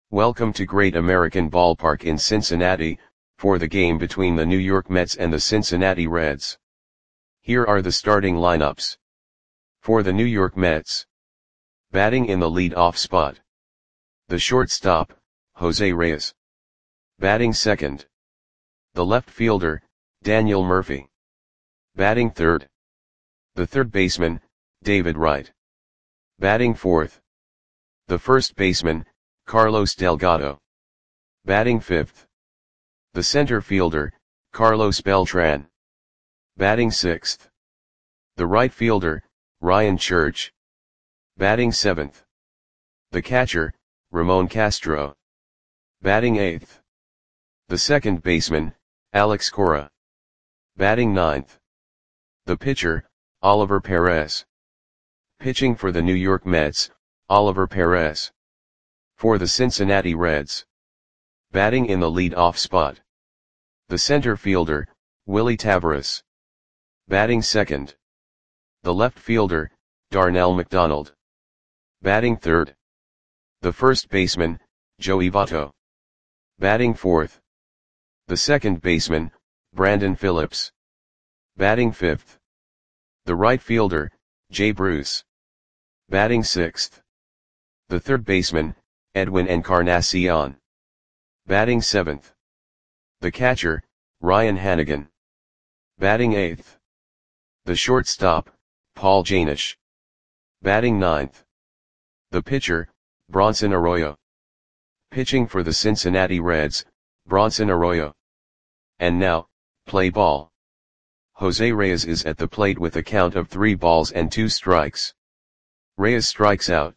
Welcome to Great American Ballpark in Cincinnati, for the game between the New York Mets and the Cincinnati Reds. Here are the starting lineups. For the New York Mets. Batting in the lead-off spot. The shortstop, Jose Reyes. Batting second. The left fielder, Daniel Murphy. Batting third. The third baseman, David Wright. Batting fourth. The first baseman, Carlos Delgado. Batting fifth. The center fielder, Carlos Beltran. Batting sixth. The right fielder, Ryan Church. Batting seventh. The catcher, Ramon Castro. Batting eighth. The second baseman, Alex Cora. Batting ninth. The pitcher, Oliver Perez. Pitching for the New York Mets, Oliver Perez. For the Cincinnati Reds. Batting in the lead-off spot. The center fielder, Willie Taveras. Batting second. The left fielder, Darnell McDonald. Batting third. The first baseman, Joey Votto. Batting fourth. The second baseman, Brandon Phillips. Batting fifth. The right fielder, Jay Bruce. Batting sixth. The third baseman, Edwin Encarnacion. Batting seventh. The catcher, Ryan Hanigan. Batting eighth. The shortstop, Paul Janish. Batting ninth. The pitcher, Bronson Arroyo. Pitching for the Cincinnati Reds, Bronson Arroyo. And now, play ball. Jose Reyes is at the plate with a count of 3 balls and 2 strikes. Reyes strikes out.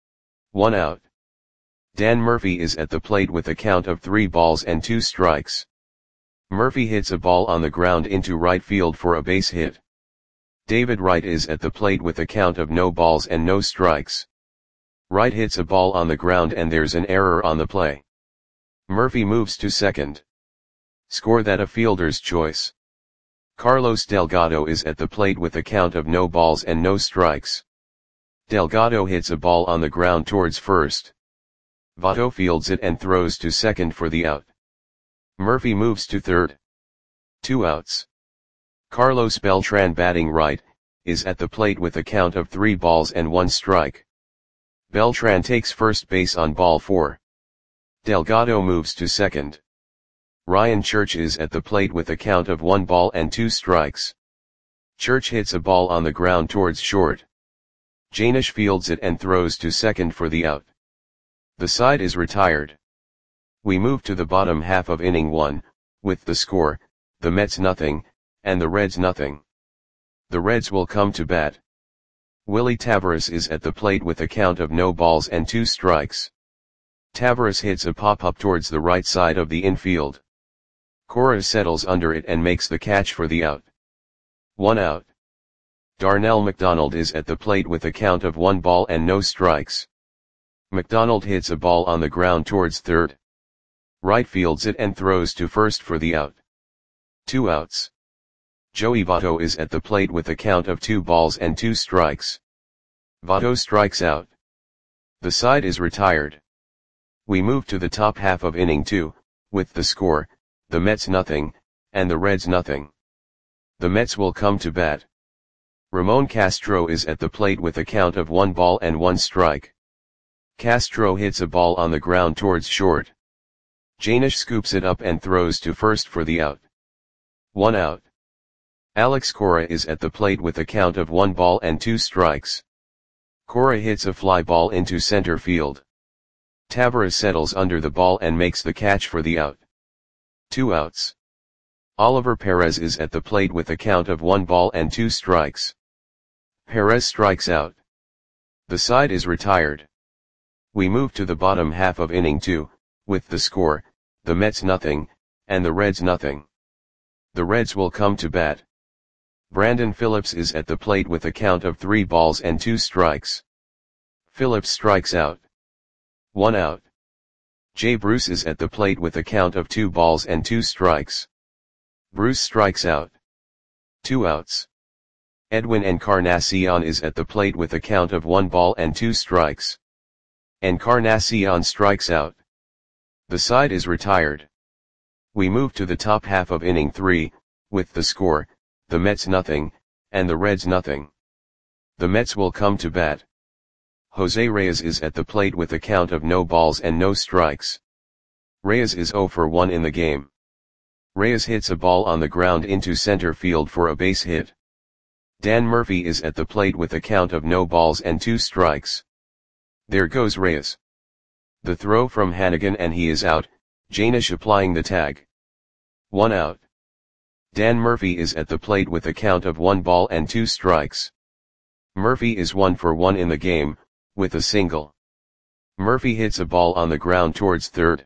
1 out. Dan Murphy is at the plate with a count of 3 balls and 2 strikes. Murphy hits a ball on the ground into right field for a base hit. David Wright is at the plate with a count of no balls and no strikes. Wright hits a ball on the ground and there's an error on the play. Murphy moves to second. Score that a fielder's choice. Carlos Delgado is at the plate with a count of no balls and no strikes. Delgado hits a ball on the ground towards first. Votto fields it and throws to second for the out. Murphy moves to third. 2 outs. Carlos Beltran batting right, is at the plate with a count of 3 balls and 1 strike. Beltran takes first base on ball 4. Delgado moves to second. Ryan Church is at the plate with a count of 1 ball and 2 strikes. Church hits a ball on the ground towards short. Janish fields it and throws to second for the out. The side is retired. We move to the bottom half of inning 1, with the score, the Mets nothing, and the Reds nothing. The Reds will come to bat. Willie Taveras is at the plate with a count of no balls and 2 strikes. Taveras hits a pop-up towards the right side of the infield. Cora settles under it and makes the catch for the out. 1 out. Darnell McDonald is at the plate with a count of 1 ball and no strikes. McDonald hits a ball on the ground towards third. Wright fields it and throws to first for the out. 2 outs. Joey Votto is at the plate with a count of 2 balls and 2 strikes. Votto strikes out. The side is retired. We move to the top half of inning 2, with the score, the Mets nothing, and the Reds nothing. The Mets will come to bat. Ramon Castro is at the plate with a count of 1 ball and 1 strike. Castro hits a ball on the ground towards short. Janish scoops it up and throws to first for the out. 1 out. Alex Cora is at the plate with a count of 1 ball and 2 strikes. Cora hits a fly ball into center field. Taveras settles under the ball and makes the catch for the out. 2 outs. Oliver Perez is at the plate with a count of 1 ball and 2 strikes. Perez strikes out. The side is retired. We move to the bottom half of inning 2, with the score, the Mets nothing, and the Reds nothing. The Reds will come to bat. Brandon Phillips is at the plate with a count of 3 balls and 2 strikes. Phillips strikes out. 1 out. Jay Bruce is at the plate with a count of 2 balls and 2 strikes. Bruce strikes out. 2 outs. Edwin Encarnacion is at the plate with a count of 1 ball and 2 strikes. Encarnacion strikes out. The side is retired. We move to the top half of inning 3, with the score, the Mets nothing, and the Reds nothing. The Mets will come to bat. Jose Reyes is at the plate with a count of no balls and no strikes. Reyes is 0 for 1 in the game. Reyes hits a ball on the ground into center field for a base hit. Dan Murphy is at the plate with a count of no balls and 2 strikes. There goes Reyes. The throw from Hannigan and he is out, Janish applying the tag. 1 out. Dan Murphy is at the plate with a count of 1 ball and 2 strikes. Murphy is 1 for 1 in the game, with a single. Murphy hits a ball on the ground towards third.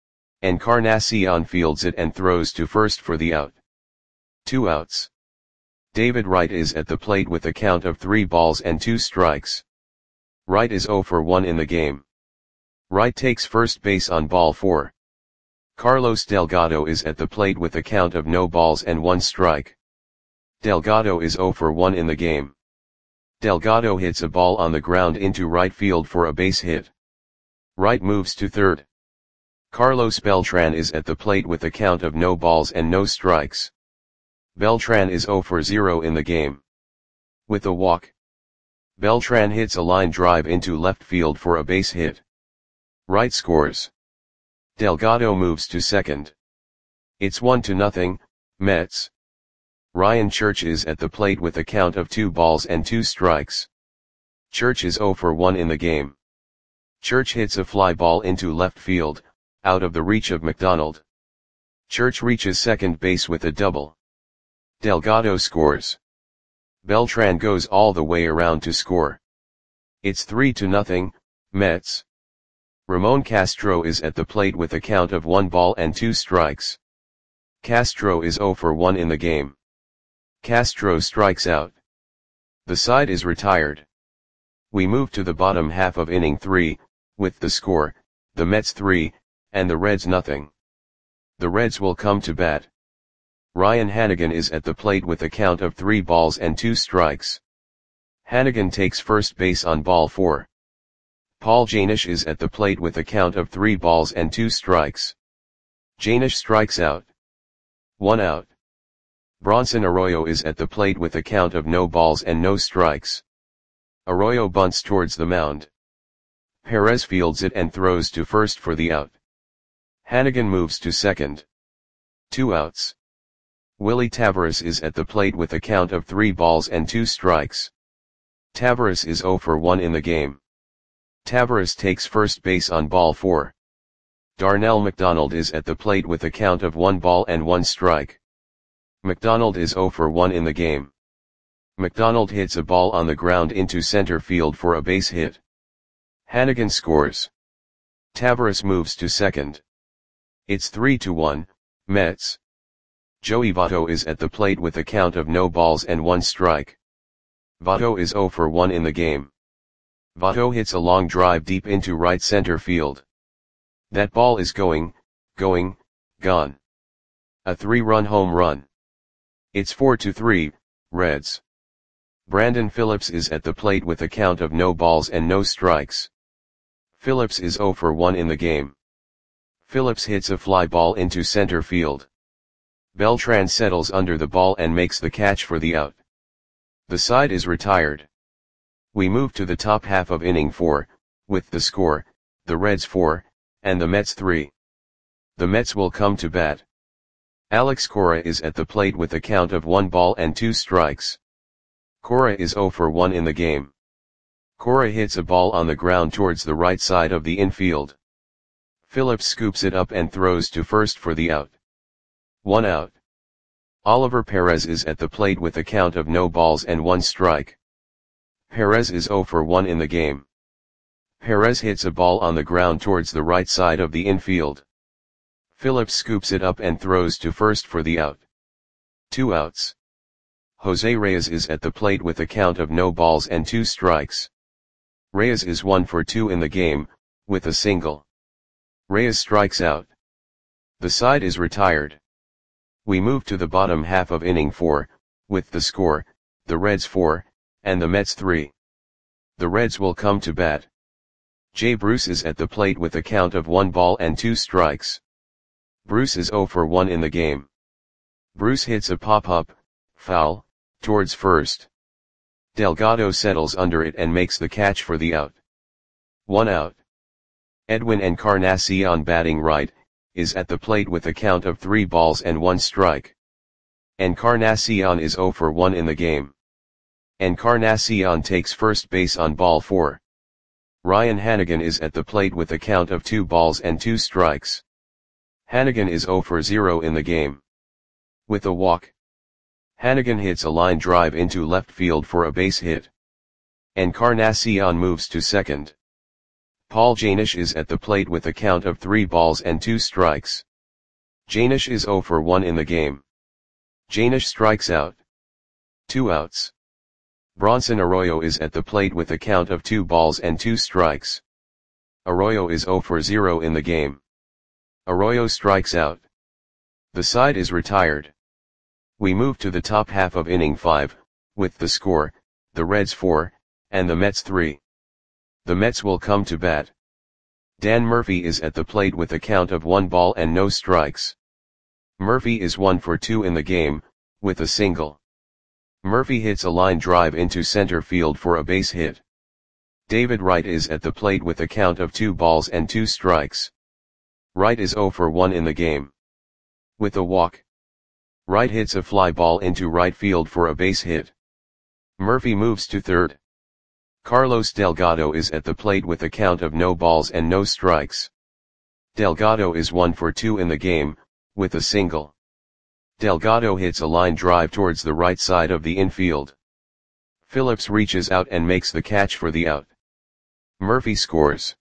Encarnacion fields it and throws to first for the out. 2 outs. David Wright is at the plate with a count of 3 balls and 2 strikes. Wright is 0 for 1 in the game. Wright takes first base on ball 4. Carlos Delgado is at the plate with a count of no balls and 1 strike. Delgado is 0 for 1 in the game. Delgado hits a ball on the ground into right field for a base hit. Wright moves to third. Carlos Beltran is at the plate with a count of no balls and no strikes. Beltran is 0 for 0 in the game. With a walk, Beltran hits a line drive into left field for a base hit. Wright scores. Delgado moves to second. It's 1-0, Mets. Ryan Church is at the plate with a count of 2 balls and 2 strikes. Church is 0 for 1 in the game. Church hits a fly ball into left field, out of the reach of McDonald. Church reaches second base with a double. Delgado scores. Beltran goes all the way around to score. It's 3-0, Mets. Ramon Castro is at the plate with a count of 1 ball and 2 strikes. Castro is 0 for 1 in the game. Castro strikes out. The side is retired. We move to the bottom half of inning 3, with the score, the Mets 3, and the Reds nothing. The Reds will come to bat. Ryan Hannigan is at the plate with a count of 3 balls and 2 strikes. Hannigan takes first base on ball 4. Paul Janish is at the plate with a count of 3 balls and 2 strikes. Janish strikes out. 1 out. Bronson Arroyo is at the plate with a count of no balls and no strikes. Arroyo bunts towards the mound. Perez fields it and throws to first for the out. Hannigan moves to second. 2 outs. Willie Taveras is at the plate with a count of 3 balls and 2 strikes. Taveras is 0 for 1 in the game. Taveras takes first base on ball 4. Darnell McDonald is at the plate with a count of 1 ball and 1 strike. McDonald is 0 for 1 in the game. McDonald hits a ball on the ground into center field for a base hit. Hannigan scores. Taveras moves to second. It's 3-1, Mets. Joey Votto is at the plate with a count of no balls and 1 strike. Votto is 0 for 1 in the game. Votto hits a long drive deep into right center field. That ball is gone. A 3-run home run. It's 4-3, Reds. Brandon Phillips is at the plate with a count of no balls and no strikes. Phillips is 0 for 1 in the game. Phillips hits a fly ball into center field. Beltran settles under the ball and makes the catch for the out. The side is retired. We move to the top half of inning 4, with the score, the Reds 4, and the Mets 3. The Mets will come to bat. Alex Cora is at the plate with a count of 1 ball and 2 strikes. Cora is 0 for 1 in the game. Cora hits a ball on the ground towards the right side of the infield. Phillips scoops it up and throws to first for the out. 1 out. Oliver Perez is at the plate with a count of no balls and 1 strike. Perez is 0 for 1 in the game. Perez hits a ball on the ground towards the right side of the infield. Phillips scoops it up and throws to first for the out. 2 outs. Jose Reyes is at the plate with a count of no balls and 2 strikes. Reyes is 1 for 2 in the game, with a single. Reyes strikes out. The side is retired. We move to the bottom half of inning 4, with the score, the Reds 4, and the Mets 3. The Reds will come to bat. Jay Bruce is at the plate with a count of 1 ball and 2 strikes. Bruce is 0 for 1 in the game. Bruce hits a pop-up, foul, towards first. Delgado settles under it and makes the catch for the out. 1 out. Edwin Encarnacion, batting right, is at the plate with a count of 3 balls and 1 strike. Encarnacion is 0 for 1 in the game. Encarnacion takes first base on ball 4. Ryan Hanigan is at the plate with a count of 2 balls and 2 strikes. Hanigan is 0 for 0 in the game. With a walk, Hanigan hits a line drive into left field for a base hit. Encarnacion moves to second. Paul Janish is at the plate with a count of 3 balls and 2 strikes. Janish is 0 for 1 in the game. Janish strikes out. 2 outs. Bronson Arroyo is at the plate with a count of 2 balls and 2 strikes. Arroyo is 0 for 0 in the game. Arroyo strikes out. The side is retired. We move to the top half of inning 5, with the score, the Reds 4, and the Mets 3. The Mets will come to bat. Dan Murphy is at the plate with a count of 1 ball and no strikes. Murphy is 1 for 2 in the game, with a single. Murphy hits a line drive into center field for a base hit. David Wright is at the plate with a count of 2 balls and 2 strikes. Wright is 0 for 1 in the game. With a walk, Wright hits a fly ball into right field for a base hit. Murphy moves to third. Carlos Delgado is at the plate with a count of no balls and no strikes. Delgado is 1 for 2 in the game, with a single. Delgado hits a line drive towards the right side of the infield. Phillips reaches out and makes the catch for the out. Murphy scores.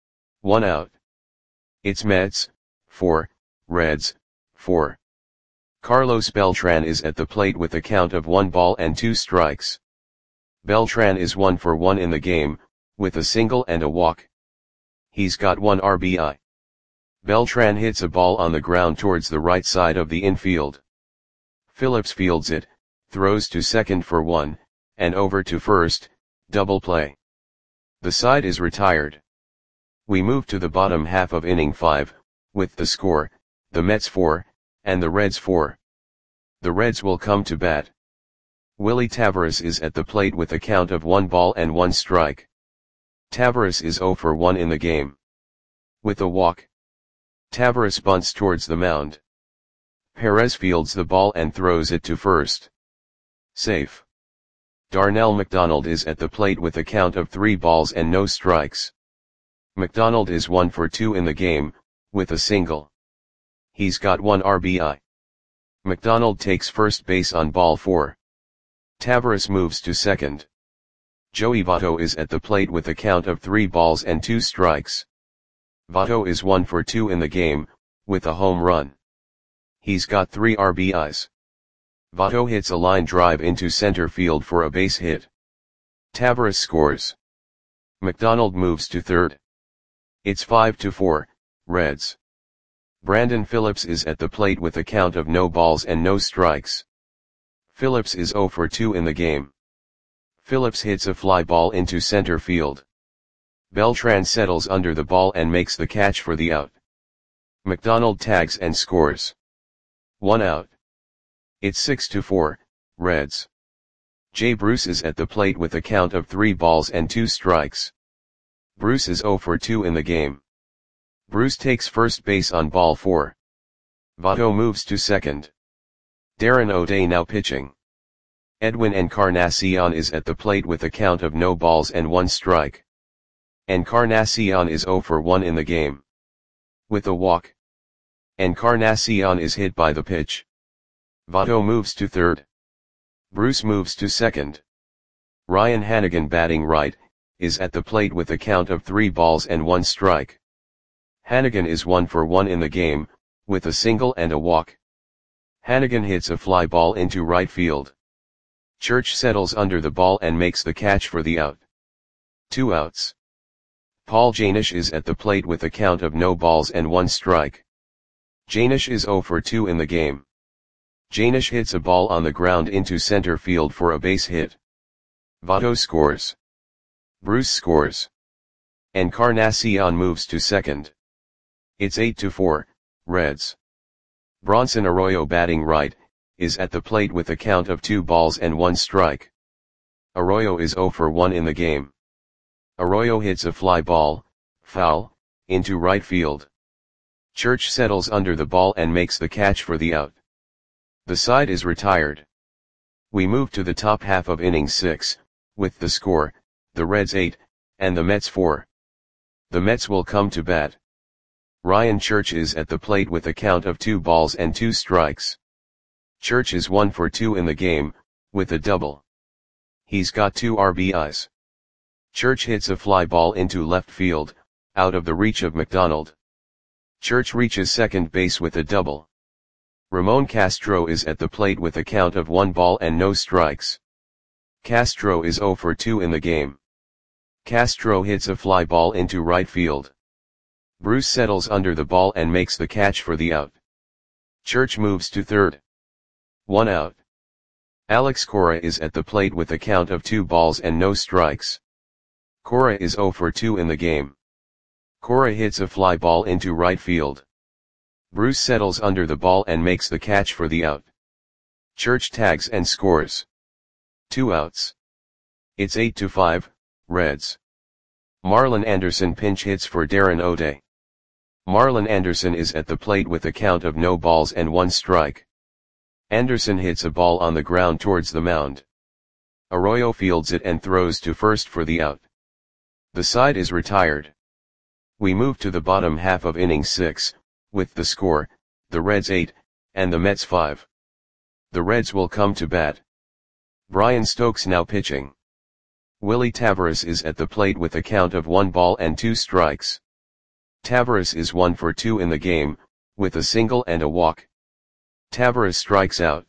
1 out. It's Mets 4, Reds 4. Carlos Beltran is at the plate with a count of 1 ball and 2 strikes. Beltran is 1 for 1 in the game, with a single and a walk. He's got 1 RBI. Beltran hits a ball on the ground towards the right side of the infield. Phillips fields it, throws to second for 1, and over to first, double play. The side is retired. We move to the bottom half of inning 5, with the score, the Mets 4, and the Reds 4. The Reds will come to bat. Willie Taveras is at the plate with a count of 1 ball and 1 strike. Taveras is 0 for 1 in the game. With a walk, Taveras bunts towards the mound. Perez fields the ball and throws it to first. Safe. Darnell McDonald is at the plate with a count of 3 balls and no strikes. McDonald is 1 for 2 in the game, with a single. He's got 1 RBI. McDonald takes first base on ball 4. Taveras moves to second. Joey Votto is at the plate with a count of 3 balls and 2 strikes. Votto is 1 for 2 in the game, with a home run. He's got 3 RBIs. Votto hits a line drive into center field for a base hit. Taveras scores. McDonald moves to third. It's 5-4, Reds. Brandon Phillips is at the plate with a count of no balls and no strikes. Phillips is 0 for 2 in the game. Phillips hits a fly ball into center field. Beltran settles under the ball and makes the catch for the out. McDonald tags and scores. 1 out. It's 6-4, Reds. Jay Bruce is at the plate with a count of 3 balls and 2 strikes. Bruce is 0 for 2 in the game. Bruce takes first base on ball 4. Votto moves to second. Darren O'Day now pitching. Edwin Encarnacion is at the plate with a count of no balls and 1 strike. Encarnacion is 0 for 1 in the game. With a walk, Encarnacion is hit by the pitch. Votto moves to third. Bruce moves to second. Ryan Hanigan, batting right, is at the plate with a count of 3 balls and 1 strike. Hanigan is 1 for 1 in the game, with a single and a walk. Hanigan hits a fly ball into right field. Church settles under the ball and makes the catch for the out. 2 outs. Paul Janish is at the plate with a count of no balls and 1 strike. Janish is 0 for 2 in the game. Janish hits a ball on the ground into center field for a base hit. Votto scores. Bruce scores. Encarnacion moves to second. It's 8-4, Reds. Bronson Arroyo batting right, is at the plate with a count of 2 balls and 1 strike. Arroyo is 0 for 1 in the game. Arroyo hits a fly ball, foul, into right field. Church settles under the ball and makes the catch for the out. The side is retired. We move to the top half of inning 6, with the score, the Reds 8, and the Mets 4. The Mets will come to bat. Ryan Church is at the plate with a count of 2 balls and 2 strikes. Church is 1 for 2 in the game, with a double. He's got 2 RBIs. Church hits a fly ball into left field, out of the reach of McDonald. Church reaches second base with a double. Ramon Castro is at the plate with a count of 1 ball and no strikes. Castro is 0 for 2 in the game. Castro hits a fly ball into right field. Bruce settles under the ball and makes the catch for the out. Church moves to third. 1 out. Alex Cora is at the plate with a count of 2 balls and no strikes. Cora is 0 for 2 in the game. Cora hits a fly ball into right field. Bruce settles under the ball and makes the catch for the out. Church tags and scores. 2 outs. It's 8-5, Reds. Marlon Anderson pinch hits for Darren O'Day. Marlon Anderson is at the plate with a count of no balls and 1 strike. Anderson hits a ball on the ground towards the mound. Arroyo fields it and throws to first for the out. The side is retired. We move to the bottom half of inning 6, with the score, the Reds 8, and the Mets 5. The Reds will come to bat. Brian Stokes now pitching. Willie Taveras is at the plate with a count of 1 ball and 2 strikes. Taveras is 1 for 2 in the game, with a single and a walk. Taveras strikes out.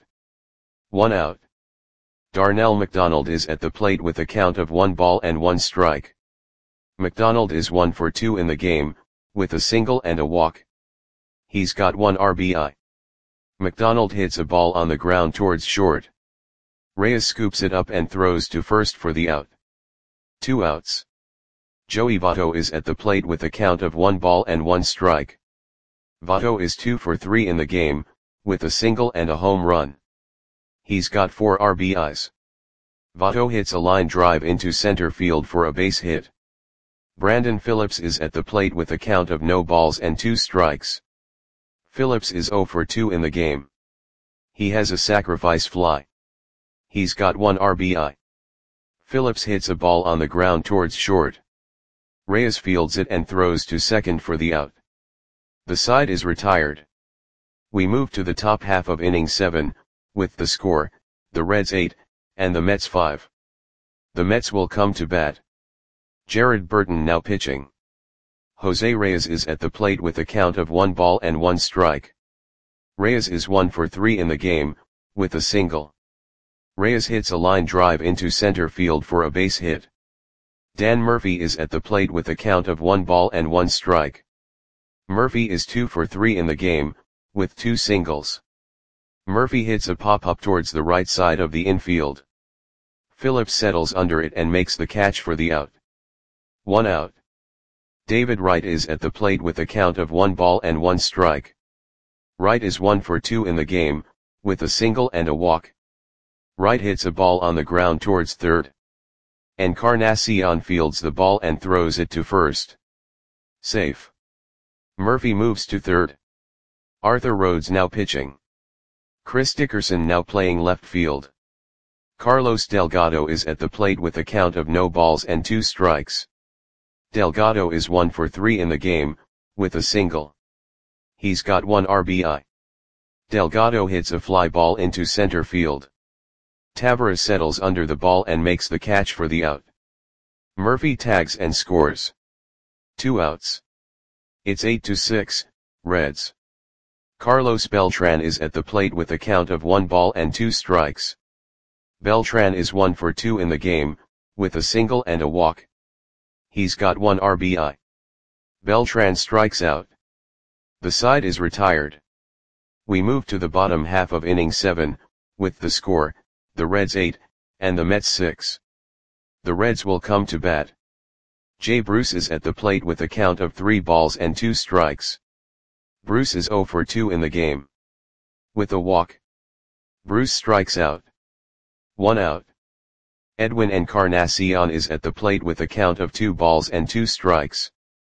1 out. Darnell McDonald is at the plate with a count of 1 ball and 1 strike. McDonald is 1 for 2 in the game, with a single and a walk. He's got 1 RBI. McDonald hits a ball on the ground towards short. Reyes scoops it up and throws to first for the out. 2 outs. Joey Votto is at the plate with a count of 1 ball and 1 strike. Votto is 2 for 3 in the game, with a single and a home run. He's got 4 RBIs. Votto hits a line drive into center field for a base hit. Brandon Phillips is at the plate with a count of no balls and 2 strikes. Phillips is 0 for 2 in the game. He has a sacrifice fly. He's got 1 RBI. Phillips hits a ball on the ground towards short. Reyes fields it and throws to second for the out. The side is retired. We move to the top half of inning 7, with the score, the Reds 8, and the Mets 5. The Mets will come to bat. Jared Burton now pitching. Jose Reyes is at the plate with a count of 1 ball and 1 strike. Reyes is 1 for 3 in the game, with a single. Reyes hits a line drive into center field for a base hit. Dan Murphy is at the plate with a count of 1 ball and 1 strike. Murphy is 2 for 3 in the game, with 2 singles. Murphy hits a pop-up towards the right side of the infield. Phillips settles under it and makes the catch for the out. 1 out. David Wright is at the plate with a count of 1 ball and 1 strike. Wright is 1 for 2 in the game, with a single and a walk. Wright hits a ball on the ground towards third. Encarnacion fields the ball and throws it to first. Safe. Murphy moves to third. Arthur Rhodes now pitching. Chris Dickerson now playing left field. Carlos Delgado is at the plate with a count of no balls and 2 strikes. Delgado is 1 for 3 in the game, with a single. He's got 1 RBI. Delgado hits a fly ball into center field. Taveras settles under the ball and makes the catch for the out. Murphy tags and scores. 2 outs. It's 8-6, Reds. Carlos Beltran is at the plate with a count of 1 ball and 2 strikes. Beltran is 1 for 2 in the game, with a single and a walk. He's got 1 RBI. Beltran strikes out. The side is retired. We move to the bottom half of inning 7, with the score, the Reds 8, and the Mets 6. The Reds will come to bat. Jay Bruce is at the plate with a count of 3 balls and 2 strikes. Bruce is 0 for 2 in the game. With a walk, Bruce strikes out. 1 out. Edwin Encarnacion is at the plate with a count of 2 balls and 2 strikes.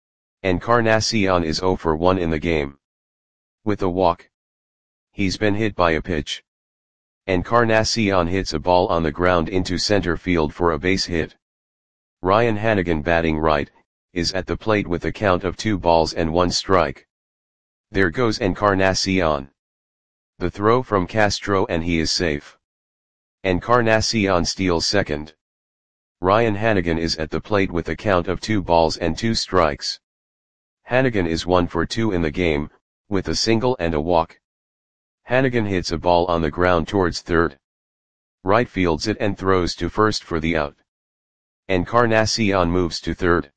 Encarnacion is 0 for 1 in the game. With a walk, he's been hit by a pitch. Encarnacion hits a ball on the ground into center field for a base hit. Ryan Hanigan, batting right, is at the plate with a count of 2 balls and 1 strike. There goes Encarnacion. The throw from Castro and he is safe. Encarnacion steals second. Ryan Hanigan is at the plate with a count of 2 balls and 2 strikes. Hanigan is 1 for 2 in the game, with a single and a walk. Hanigan hits a ball on the ground towards third. Right fields it and throws to first for the out. Encarnacion moves to third.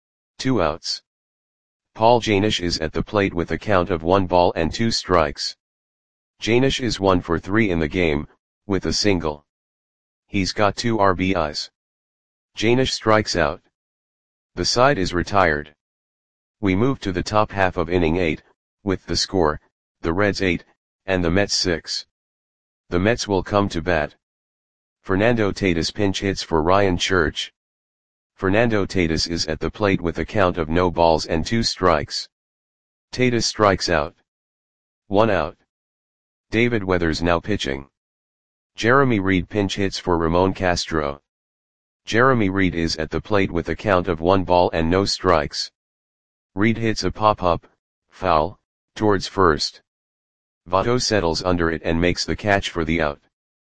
2 outs. Paul Janish is at the plate with a count of 1 ball and 2 strikes. Janish is 1 for 3 in the game, with a single. He's got 2 RBIs. Janish strikes out. The side is retired. We move to the top half of inning 8, with the score, the Reds 8, and the Mets 6. The Mets will come to bat. Fernando Tatis pinch hits for Ryan Church. Fernando Tatis is at the plate with a count of no balls and 2 strikes. Tatis strikes out. 1 out. David Weathers now pitching. Jeremy Reed pinch hits for Ramon Castro. Jeremy Reed is at the plate with a count of 1 ball and no strikes. Reed hits a pop-up, foul, towards first. Votto settles under it and makes the catch for the out.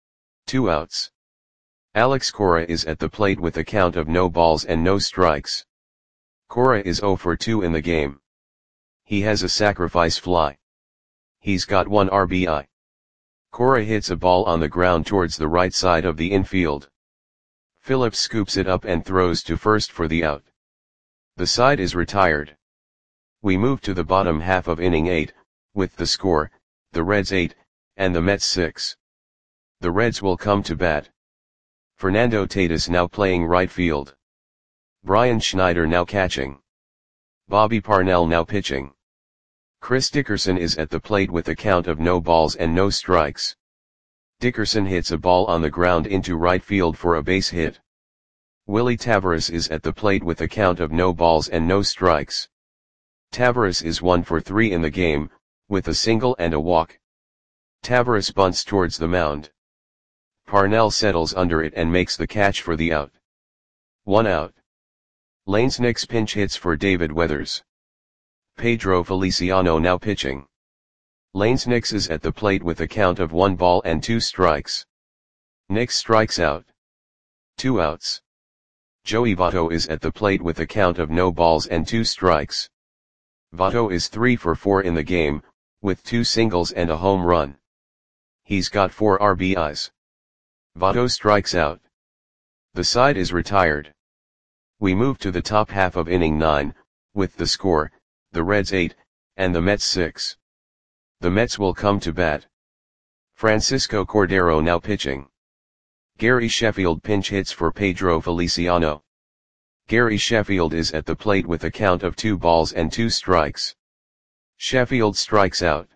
2 outs. Alex Cora is at the plate with a count of no balls and no strikes. Cora is 0 for 2 in the game. He has a sacrifice fly. He's got 1 RBI. Cora hits a ball on the ground towards the right side of the infield. Phillips scoops it up and throws to first for the out. The side is retired. We move to the bottom half of inning 8, with the score, the Reds 8, and the Mets 6. The Reds will come to bat. Fernando Tatis now playing right field. Brian Schneider now catching. Bobby Parnell now pitching. Chris Dickerson is at the plate with a count of no balls and no strikes. Dickerson hits a ball on the ground into right field for a base hit. Willie Taveras is at the plate with a count of no balls and no strikes. Taveras is 1 for 3 in the game, with a single and a walk. Taveras bunts towards the mound. Parnell settles under it and makes the catch for the out. 1 out. Lanes Nix pinch hits for David Weathers. Pedro Feliciano now pitching. Lanes Nix is at the plate with a count of 1 ball and 2 strikes. Nix strikes out. 2 outs. Joey Votto is at the plate with a count of no balls and 2 strikes. Votto is 3 for 4 in the game, with 2 singles and a home run. He's got 4 RBIs. Votto strikes out. The side is retired. We move to the top half of inning 9, with the score, the Reds 8, and the Mets 6. The Mets will come to bat. Francisco Cordero now pitching. Gary Sheffield pinch hits for Pedro Feliciano. Gary Sheffield is at the plate with a count of 2 balls and 2 strikes. Sheffield strikes out.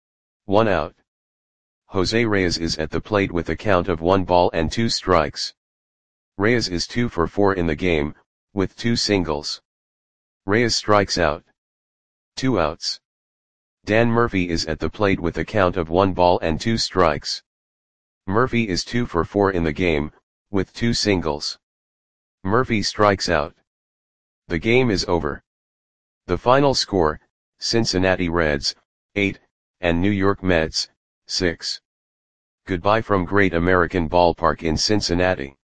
1 out. Jose Reyes is at the plate with a count of 1 ball and 2 strikes. Reyes is 2 for 4 in the game, with 2 singles. Reyes strikes out. 2 outs. Dan Murphy is at the plate with a count of 1 ball and 2 strikes. Murphy is 2 for 4 in the game, with 2 singles. Murphy strikes out. The game is over. The final score, Cincinnati Reds, 8, and New York Mets, 6. Goodbye from Great American Ballpark in Cincinnati.